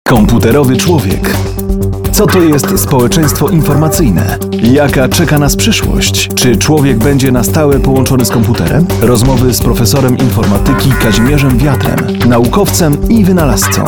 Komputerowy człowiek. Co to jest społeczeństwo informacyjne? Jaka czeka nas przyszłość? Czy człowiek będzie na stałe połączony z komputerem? Rozmowy z profesorem informatyki Kazimierzem Wiatrem, naukowcem i wynalazcą.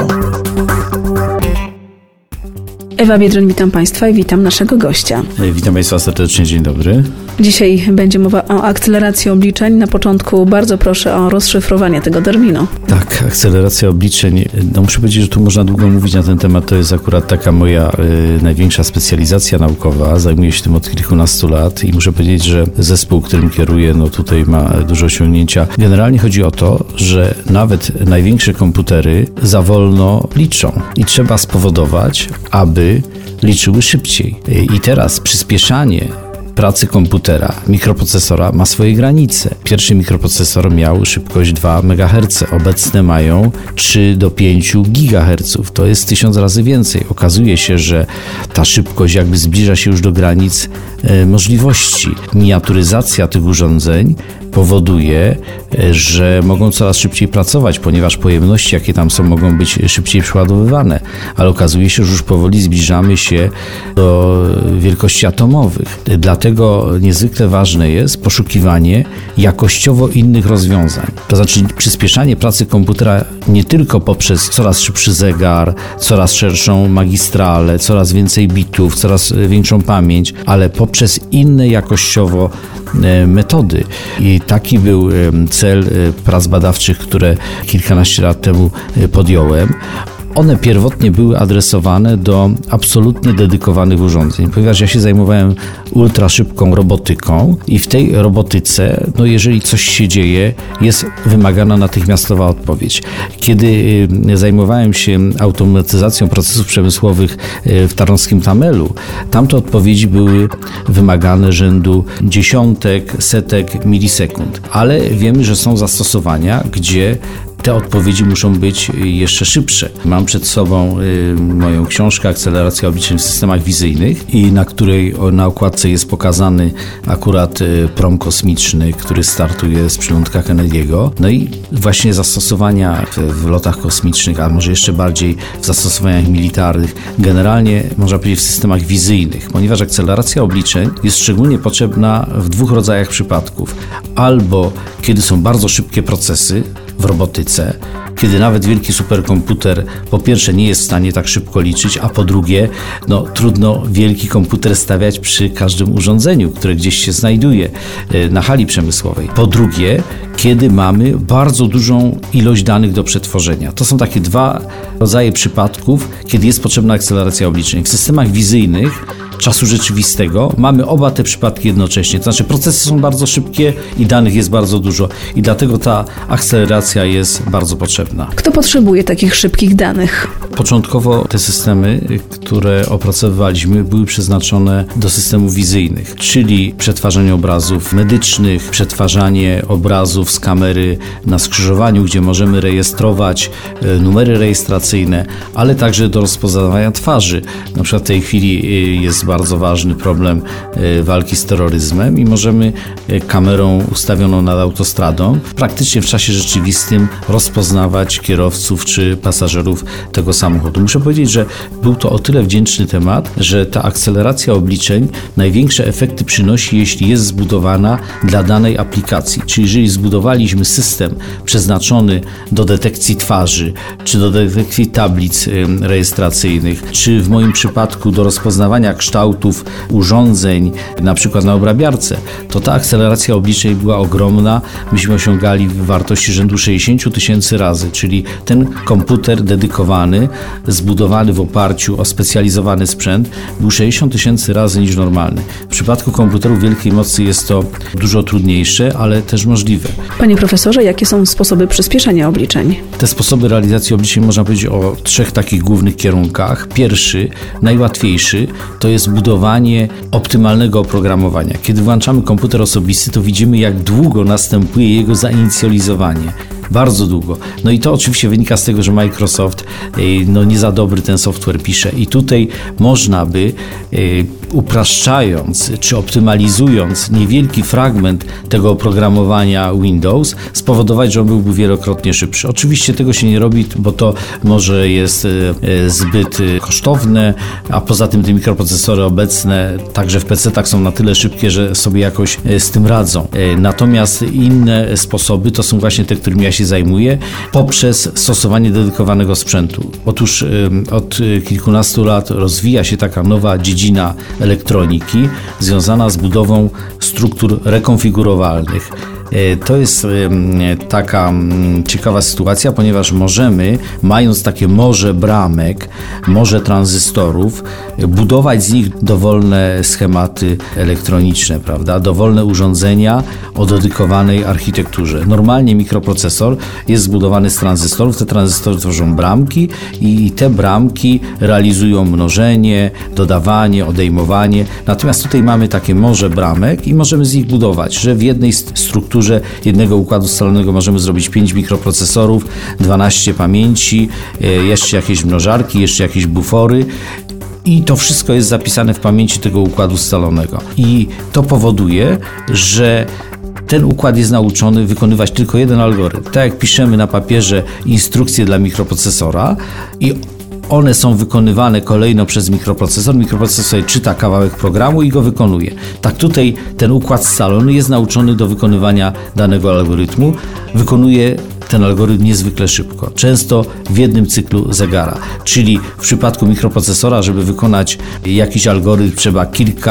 Ewa Biedroń, witam Państwa i witam naszego gościa. Witam Państwa serdecznie, dzień dobry. Dzisiaj będzie mowa o akceleracji obliczeń. Na początku bardzo proszę o rozszyfrowanie tego terminu. Tak, akceleracja obliczeń. Muszę powiedzieć, że tu można długo mówić na ten temat. To jest akurat taka moja największa specjalizacja naukowa. Zajmuję się tym od kilkunastu lat i muszę powiedzieć, że zespół, którym kieruję, tutaj ma duże osiągnięcia. Generalnie chodzi o to, że nawet największe komputery za wolno liczą i trzeba spowodować, aby liczyły szybciej. I teraz przyspieszanie pracy komputera, mikroprocesora ma swoje granice. Pierwszy mikroprocesor miał szybkość 2 MHz, obecne mają 3 do 5 GHz. To jest 1000 razy więcej. Okazuje się, że ta szybkość jakby zbliża się już do granic możliwości. Miniaturyzacja tych urządzeń powoduje, że mogą coraz szybciej pracować, ponieważ pojemności, jakie tam są, mogą być szybciej przeładowywane. Ale okazuje się, że już powoli zbliżamy się do wielkości atomowych. Dlatego niezwykle ważne jest poszukiwanie jakościowo innych rozwiązań. To znaczy przyspieszanie pracy komputera nie tylko poprzez coraz szybszy zegar, coraz szerszą magistralę, coraz więcej bitów, coraz większą pamięć, ale poprzez inne jakościowo metody. I taki był cel prac badawczych, które kilkanaście lat temu podjąłem. One pierwotnie były adresowane do absolutnie dedykowanych urządzeń, ponieważ ja się zajmowałem ultraszybką robotyką i w tej robotyce, jeżeli coś się dzieje, jest wymagana natychmiastowa odpowiedź. Kiedy zajmowałem się automatyzacją procesów przemysłowych w tarnowskim Tamelu, tamte odpowiedzi były wymagane rzędu dziesiątek, setek milisekund. Ale wiemy, że są zastosowania, gdzie te odpowiedzi muszą być jeszcze szybsze. Mam przed sobą moją książkę Akceleracja obliczeń w systemach wizyjnych i na której na okładce jest pokazany akurat prom kosmiczny, który startuje z przylądka Kennedy'ego. I właśnie zastosowania w lotach kosmicznych, a może jeszcze bardziej w zastosowaniach militarnych, generalnie można powiedzieć w systemach wizyjnych, ponieważ akceleracja obliczeń jest szczególnie potrzebna w dwóch rodzajach przypadków. Albo kiedy są bardzo szybkie procesy w robotyce, kiedy nawet wielki superkomputer po pierwsze nie jest w stanie tak szybko liczyć, a po drugie trudno wielki komputer stawiać przy każdym urządzeniu, które gdzieś się znajduje na hali przemysłowej. Po drugie, kiedy mamy bardzo dużą ilość danych do przetworzenia. To są takie dwa rodzaje przypadków, kiedy jest potrzebna akceleracja obliczeń. W systemach wizyjnych czasu rzeczywistego mamy oba te przypadki jednocześnie. To znaczy procesy są bardzo szybkie i danych jest bardzo dużo i dlatego ta akceleracja jest bardzo potrzebna. Kto potrzebuje takich szybkich danych? Początkowo te systemy, które opracowywaliśmy, były przeznaczone do systemów wizyjnych, czyli przetwarzanie obrazów medycznych, przetwarzanie obrazów z kamery na skrzyżowaniu, gdzie możemy rejestrować numery rejestracyjne, ale także do rozpoznawania twarzy. Na przykład w tej chwili jest bardzo ważny problem walki z terroryzmem i możemy kamerą ustawioną nad autostradą praktycznie w czasie rzeczywistym rozpoznawać kierowców czy pasażerów tego samochodu. Muszę powiedzieć, że był to o tyle wdzięczny temat, że ta akceleracja obliczeń największe efekty przynosi, jeśli jest zbudowana dla danej aplikacji. Czyli jeżeli zbudowaliśmy system przeznaczony do detekcji twarzy, czy do detekcji tablic rejestracyjnych, czy w moim przypadku do rozpoznawania kształtów urządzeń, na przykład na obrabiarce, to ta akceleracja obliczeń była ogromna. Myśmy osiągali wartości rzędu 60 000 razy, czyli ten komputer dedykowany, zbudowany w oparciu o specjalizowany sprzęt, był 60 000 razy niż normalny. W przypadku komputerów wielkiej mocy jest to dużo trudniejsze, ale też możliwe. Panie profesorze, jakie są sposoby przyspieszenia obliczeń? Te sposoby realizacji obliczeń można powiedzieć o 3 takich głównych kierunkach. Pierwszy, najłatwiejszy, to jest budowanie optymalnego oprogramowania. Kiedy włączamy komputer osobisty, to widzimy, jak długo następuje jego zainicjalizowanie. Bardzo długo. I to oczywiście wynika z tego, że Microsoft nie za dobry ten software pisze i tutaj można by upraszczając czy optymalizując niewielki fragment tego oprogramowania Windows, spowodować, że on byłby wielokrotnie szybszy. Oczywiście tego się nie robi, bo to może jest zbyt kosztowne, a poza tym te mikroprocesory obecne także w PC-tach są na tyle szybkie, że sobie jakoś z tym radzą. Natomiast inne sposoby to są właśnie te, którymi ja się zajmuję, poprzez stosowanie dedykowanego sprzętu. Otóż od kilkunastu lat rozwija się taka nowa dziedzina elektroniki związana z budową struktur rekonfigurowalnych. To jest taka ciekawa sytuacja, ponieważ możemy, mając takie morze bramek, morze tranzystorów, budować z nich dowolne schematy elektroniczne, prawda? Dowolne urządzenia o dedykowanej architekturze. Normalnie mikroprocesor jest zbudowany z tranzystorów, te tranzystory tworzą bramki i te bramki realizują mnożenie, dodawanie, odejmowanie. Natomiast tutaj mamy takie morze bramek i możemy z nich budować, że w jednej strukturze jednego układu scalonego możemy zrobić 5 mikroprocesorów, 12 pamięci, jeszcze jakieś mnożarki, jeszcze jakieś bufory. I to wszystko jest zapisane w pamięci tego układu scalonego. I to powoduje, że ten układ jest nauczony wykonywać tylko jeden algorytm. Tak jak piszemy na papierze instrukcje dla mikroprocesora i one są wykonywane kolejno przez mikroprocesor. Mikroprocesor sobie czyta kawałek programu i go wykonuje. Tak tutaj ten układ scalony jest nauczony do wykonywania danego algorytmu. Wykonuje ten algorytm niezwykle szybko, często w jednym cyklu zegara. Czyli w przypadku mikroprocesora, żeby wykonać jakiś algorytm, trzeba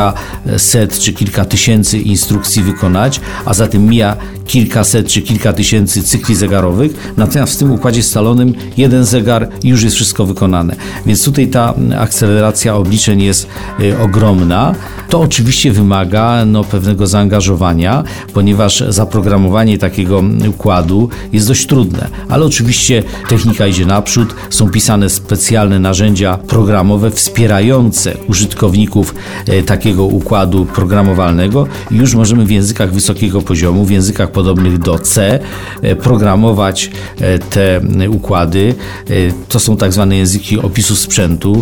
kilkaset czy kilka tysięcy instrukcji wykonać, a zatem mija kilkaset czy kilka tysięcy cykli zegarowych. Natomiast w tym układzie scalonym jeden zegar i już jest wszystko wykonane. Więc tutaj ta akceleracja obliczeń jest ogromna. To oczywiście wymaga pewnego zaangażowania, ponieważ zaprogramowanie takiego układu jest dość trudne, ale oczywiście technika idzie naprzód, są pisane specjalne narzędzia programowe wspierające użytkowników takiego układu programowalnego i już możemy w językach wysokiego poziomu, w językach podobnych do C programować te układy. To są tak zwane języki opisu sprzętu,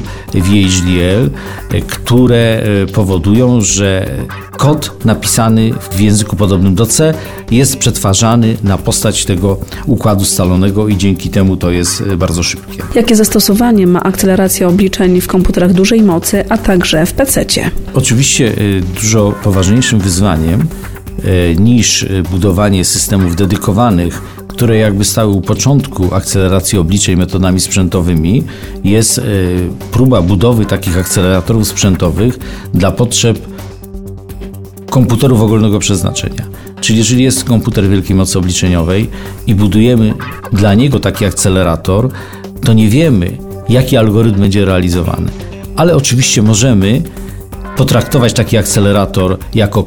VHDL, które powodują, że kod napisany w języku podobnym do C jest przetwarzany na postać tego układu scalonego i dzięki temu to jest bardzo szybkie. Jakie zastosowanie ma akceleracja obliczeń w komputerach dużej mocy, a także w PC-cie? Oczywiście dużo poważniejszym wyzwaniem niż budowanie systemów dedykowanych, które jakby stały u początku akceleracji obliczeń metodami sprzętowymi, jest próba budowy takich akceleratorów sprzętowych dla potrzeb komputerów ogólnego przeznaczenia. Czyli jeżeli jest komputer wielkiej mocy obliczeniowej i budujemy dla niego taki akcelerator, to nie wiemy, jaki algorytm będzie realizowany. Ale oczywiście możemy potraktować taki akcelerator jako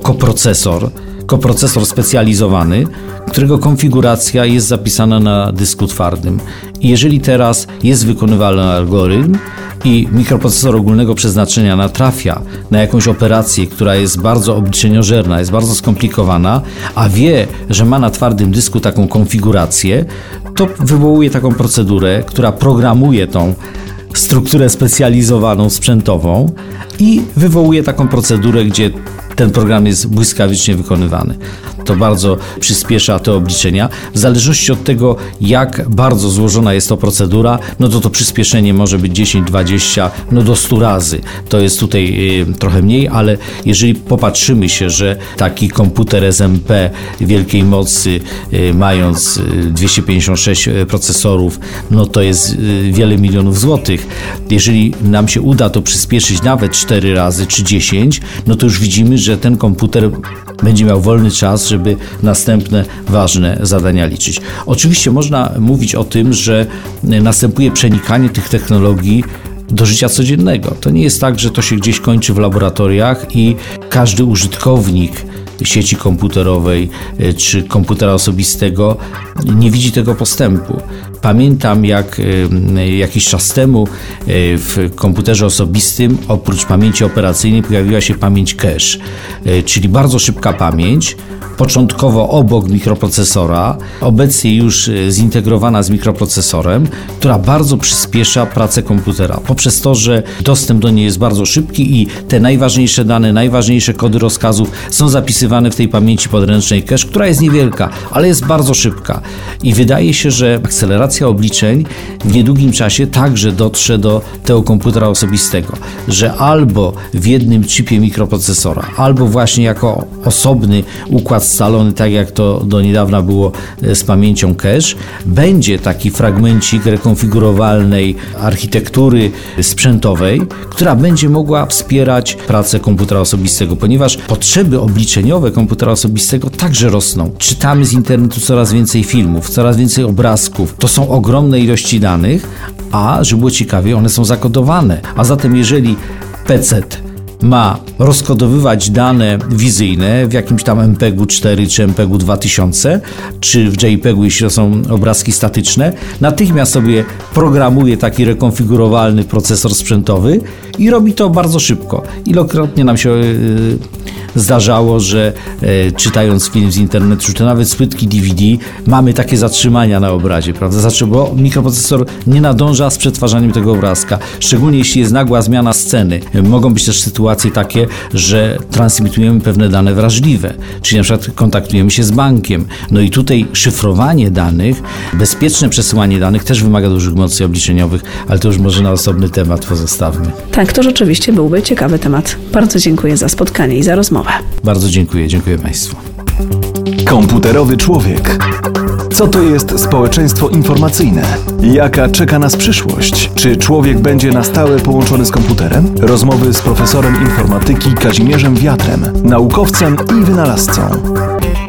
koprocesor specjalizowany, którego konfiguracja jest zapisana na dysku twardym. I jeżeli teraz jest wykonywalny algorytm i mikroprocesor ogólnego przeznaczenia natrafia na jakąś operację, która jest bardzo obliczeniożerna, jest bardzo skomplikowana, a wie, że ma na twardym dysku taką konfigurację, to wywołuje taką procedurę, która programuje tą strukturę specjalizowaną sprzętową i wywołuje taką procedurę, gdzie ten program jest błyskawicznie wykonywany. To bardzo przyspiesza te obliczenia. W zależności od tego, jak bardzo złożona jest to procedura, to przyspieszenie może być 10, 20, do 100 razy. To jest tutaj trochę mniej, ale jeżeli popatrzymy się, że taki komputer SMP wielkiej mocy, mając 256 procesorów, to jest wiele milionów złotych. Jeżeli nam się uda to przyspieszyć nawet 4 razy czy 10, to już widzimy, że ten komputer będzie miał wolny czas, żeby następne ważne zadania liczyć. Oczywiście można mówić o tym, że następuje przenikanie tych technologii do życia codziennego. To nie jest tak, że to się gdzieś kończy w laboratoriach i każdy użytkownik sieci komputerowej czy komputera osobistego nie widzi tego postępu. Pamiętam, jak jakiś czas temu w komputerze osobistym oprócz pamięci operacyjnej pojawiła się pamięć cache, czyli bardzo szybka pamięć, początkowo obok mikroprocesora, obecnie już zintegrowana z mikroprocesorem, która bardzo przyspiesza pracę komputera, poprzez to, że dostęp do niej jest bardzo szybki i te najważniejsze dane, najważniejsze kody rozkazów są zapisywane w tej pamięci podręcznej cache, która jest niewielka, ale jest bardzo szybka. I wydaje się, że akceleracja obliczeń w niedługim czasie także dotrze do tego komputera osobistego, że albo w jednym chipie mikroprocesora, albo właśnie jako osobny układ scalony, tak jak to do niedawna było z pamięcią cache, będzie taki fragmencik rekonfigurowalnej architektury sprzętowej, która będzie mogła wspierać pracę komputera osobistego, ponieważ potrzeby obliczeniowe komputera osobistego także rosną. Czytamy z internetu coraz więcej filmów, coraz więcej obrazków. To są ogromne ilości danych, a żeby było ciekawie, one są zakodowane. A zatem jeżeli PC ma rozkodowywać dane wizyjne w jakimś tam MPEG-u 4 czy MPEG-u 2000, czy w JPEG-u, jeśli to są obrazki statyczne, natychmiast sobie programuje taki rekonfigurowalny procesor sprzętowy i robi to bardzo szybko. Ilokrotnie nam się zdarzało, że czytając film z internetu, czy to nawet z płytki DVD, mamy takie zatrzymania na obrazie, prawda? Bo mikroprocesor nie nadąża z przetwarzaniem tego obrazka, szczególnie jeśli jest nagła zmiana sceny. Mogą być też sytuacje takie, że transmitujemy pewne dane wrażliwe, czyli na przykład kontaktujemy się z bankiem. No i tutaj szyfrowanie danych, bezpieczne przesyłanie danych też wymaga dużych mocy obliczeniowych, ale to już może na osobny temat pozostawmy. Tak, to rzeczywiście byłby ciekawy temat. Bardzo dziękuję za spotkanie i za rozmowę. Bardzo dziękuję Państwu. Komputerowy człowiek. Co to jest społeczeństwo informacyjne? Jaka czeka nas przyszłość? Czy człowiek będzie na stałe połączony z komputerem? Rozmowy z profesorem informatyki Kazimierzem Wiatrem, naukowcem i wynalazcą.